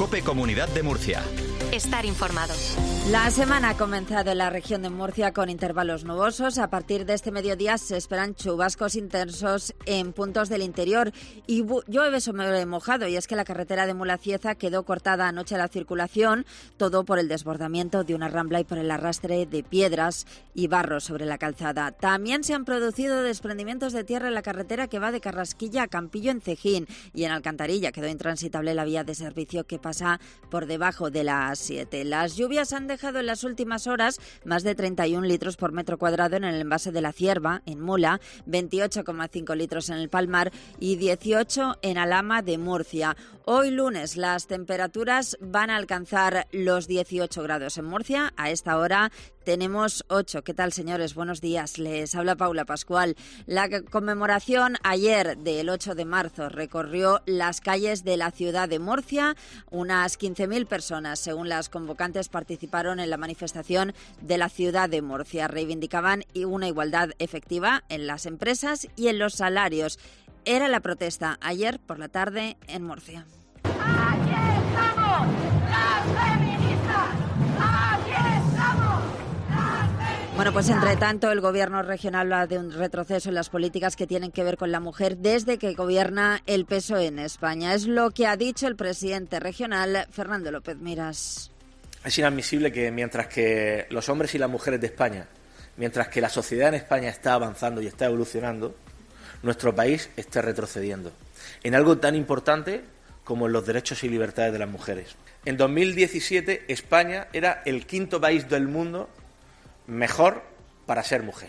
COPE Comunidad de Murcia. Estar informado. La semana ha comenzado en la región de Murcia con intervalos nubosos. A partir de este mediodía se esperan chubascos intensos en puntos del interior y llueve sobre mojado. Y es que la carretera de Mulacieza quedó cortada anoche a la circulación, todo por el desbordamiento de una rambla y por el arrastre de piedras y barro sobre la calzada. También se han producido desprendimientos de tierra en la carretera que va de Carrasquilla a Campillo en Cejín, y en Alcantarilla quedó intransitable la vía de servicio que pasa por debajo de la A7. Las lluvias han dejado en las últimas horas más de 31 litros por metro cuadrado en el embalse de la Cierva, en Mula, 28,5 litros en el Palmar y 18 en Alhama de Murcia. Hoy lunes las temperaturas van a alcanzar los 18 grados en Murcia. A esta hora tenemos 8. ¿Qué tal, señores? Buenos días. Les habla Paula Pascual. La conmemoración ayer del 8 de marzo recorrió las calles de la ciudad de Murcia. Unas 15.000 personas, según las convocantes, participaron en la manifestación de la ciudad de Murcia. Reivindicaban una igualdad efectiva en las empresas y en los salarios. Era la protesta ayer por la tarde en Murcia. ¡Aquí estamos, las feministas! ¡Aquí estamos, las feministas! Bueno, pues entre tanto el gobierno regional habla de un retroceso en las políticas que tienen que ver con la mujer desde que gobierna el PSOE en España. Es lo que ha dicho el presidente regional, Fernando López Miras. Es inadmisible que mientras que los hombres y las mujeres de España, mientras que la sociedad en España está avanzando y está evolucionando, nuestro país esté retrocediendo en algo tan importante como en los derechos y libertades de las mujeres. En 2017 España era el 5º país del mundo mejor para ser mujer.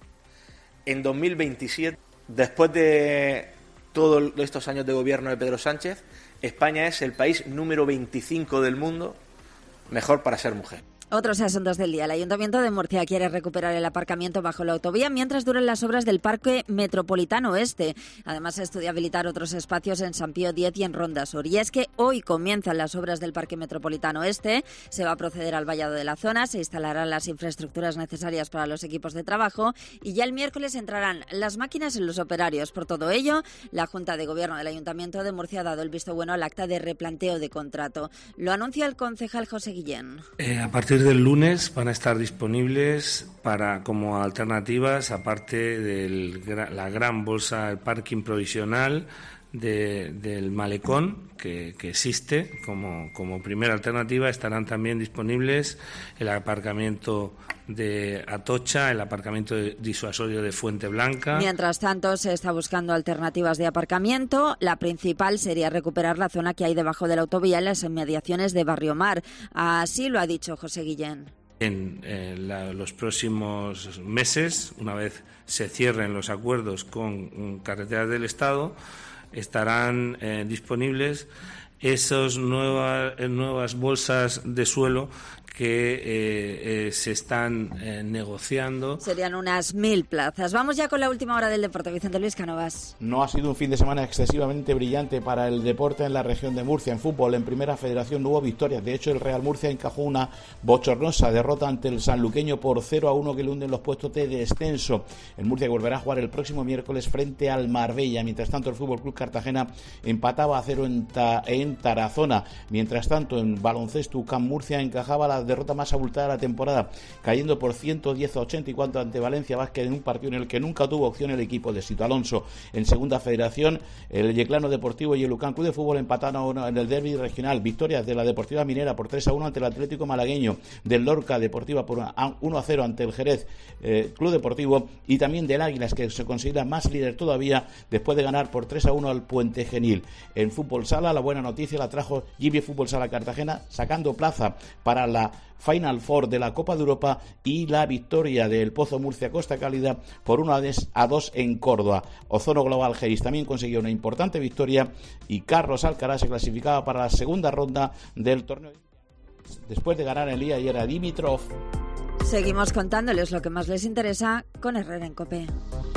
En 2027, después de todos estos años de gobierno de Pedro Sánchez, España es el país número 25 del mundo mejor para ser mujer. Otros asuntos del día. El Ayuntamiento de Murcia quiere recuperar el aparcamiento bajo la autovía mientras duran las obras del Parque Metropolitano Oeste. Además, se estudia habilitar otros espacios en San Pío X y en Ronda Sur. Y es que hoy comienzan las obras del Parque Metropolitano Oeste. Se va a proceder al vallado de la zona, se instalarán las infraestructuras necesarias para los equipos de trabajo y ya el miércoles entrarán las máquinas en los operarios. Por todo ello, la Junta de Gobierno del Ayuntamiento de Murcia ha dado el visto bueno al acta de replanteo de contrato. Lo anuncia el concejal José Guillén. A partir del lunes van a estar disponibles como alternativas, aparte de la gran bolsa, el parking provisional del malecón que existe como primera alternativa. Estarán también disponibles el aparcamiento de Atocha, el aparcamiento disuasorio de Fuente Blanca. Mientras tanto, se está buscando alternativas de aparcamiento. La principal sería recuperar la zona que hay debajo de la autovía en las inmediaciones de Barrio Mar. Así lo ha dicho José Guillén. En los próximos meses, una vez se cierren los acuerdos con Carreteras del Estado, estarán disponibles esas nuevas bolsas de suelo que se están negociando. Serían unas 1.000 plazas. Vamos ya con la última hora del deporte. Vicente Luis Cánovas. No ha sido un fin de semana excesivamente brillante para el deporte en la región de Murcia. En fútbol, en Primera Federación no hubo victorias. De hecho, el Real Murcia encajó una bochornosa derrota ante el sanluqueño por 0-1 que le hunde en los puestos de descenso. El Murcia volverá a jugar el próximo miércoles frente al Marbella. Mientras tanto, el Fútbol Club Cartagena empataba a 0 en Tarazona. Mientras tanto, en baloncesto, UCAM Murcia encajaba la derrota más abultada de la temporada, cayendo por 110-84 ante Valencia Vázquez en un partido en el que nunca tuvo opción el equipo de Sito Alonso. En Segunda Federación, el Yeclano Deportivo y el UCAM Club de Fútbol empataron en el derbi regional. Victorias de la Deportiva Minera por 3-1 ante el Atlético Malagueño, del Lorca Deportiva por 1-0 ante el Jerez Club Deportivo, y también del Águilas, que se considera más líder todavía después de ganar por 3-1 al Puente Genil. En Fútbol Sala, la buena noticia la trajo Gibi Fútbol Sala Cartagena, sacando plaza para la Final Four de la Copa de Europa y la victoria del Pozo Murcia Costa Cálida por 1-2 en Córdoba. Ozono Global Geris también consiguió una importante victoria y Carlos Alcaraz se clasificaba para la segunda ronda del torneo después de ganar el día de ayer a Dimitrov. Seguimos contándoles lo que más les interesa con Herrera en COPE.